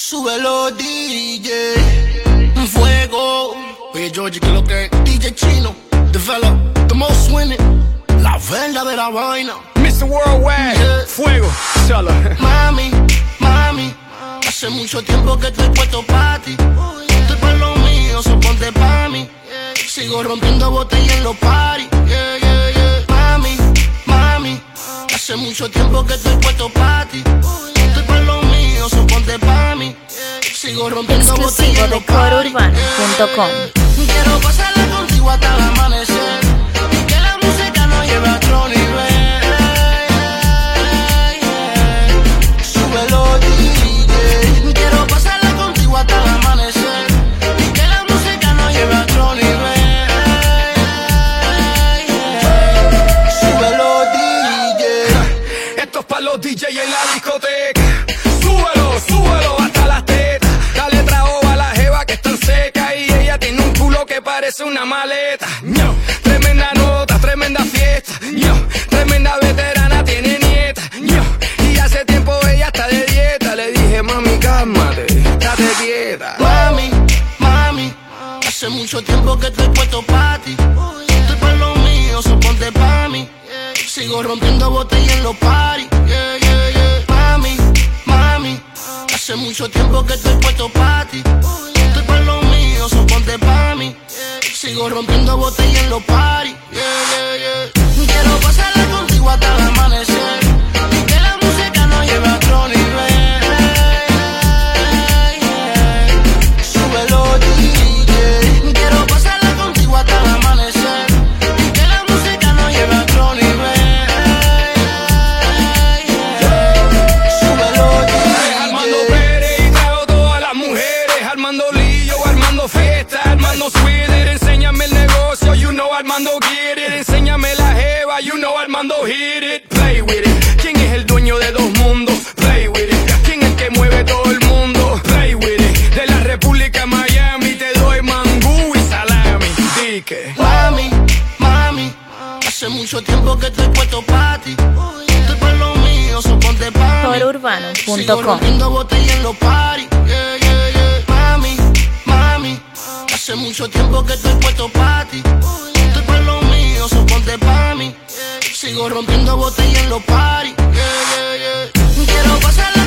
Súbelo, DJ. Fuego. Oye, Georgie, que lo que DJ Chino. Develop, the most winning. La verdadera vaina. Mr. Worldwide, yeah. Fuego, solo. Mami, mami, hace mucho tiempo que estoy puesto pa' ti. Estoy pa' lo mío, so ponte pa' mí. Sigo rompiendo botellas en los parties. Yeah, yeah, yeah. Mami, mami, hace mucho tiempo que estoy puesto pa' ti. Estoy pa' lo mío, so ponte pa' mí. Sigo rompiendo botellas en los parties. Exclusivo de corourbano.com. Quiero pasarla contigo hasta el amanecer. Y que la música nos lleve a otro nivel. Súbelo, DJ. Quiero pasarla contigo hasta el amanecer. Y que la música nos lleve a otro nivel. Súbelo, DJ. Esto es pa' los DJ en la discoteca. Súbelo, súbelo hasta las tetas. Dale trago a la jeva que están seca y ella tiene un culo que parece una maleta. Ño, tremenda nota, tremenda fiesta. Ño, tremenda veterana, tiene nieta. Ño, y hace tiempo ella está de dieta. Le dije, mami, cálmate, estate quieta. Mami, mami, hace mucho tiempo que estoy puesto pa' ti. Estoy pa' lo mío, so ponte pa' mí. Sigo rompiendo botellas en los parties. Yeah, yeah, yeah. Mami, mami, hace mucho tiempo que estoy puesto pa' ti. Estoy pa' lo mío, so ponte pa' mí. Sigo rompiendo botellas en los parties. Yeah, yeah, yeah. Quiero pasarla contigo hasta el amanecer. Y que la música nos lleve a otro nivel. Súbelo, DJ. Quiero pasarla contigo hasta el amanecer. Y que la música nos lleve a otro nivel. Súbelo, DJ. Armando Pérez y trago todas las mujeres. Armando Lillo, armando fiesta, armando Sweeter. Enséñame el negocio, you know Armando get it. Enséñame la jeva, you know Armando hit it. Play with it. ¿Quién es el dueño de dos mundos? Play with it. ¿Quién es el que mueve todo el mundo? Play with it. De la República de Miami te doy mangú y salami. Dique. Mami, mami, hace mucho tiempo que estoy puesto pa' ti. Estoy pa' lo mío, so ponte pa' mí. Sigo corourbano.com. rompiendo botellas en los parties. Yeah, yeah, yeah. Mami, mami, hace mucho tiempo que estoy puesto pa' ti. Estoy pa' lo mío, so ponte pa' mí. Sigo rompiendo botellas en los parties. Yeah, yeah, yeah. Quiero pasarla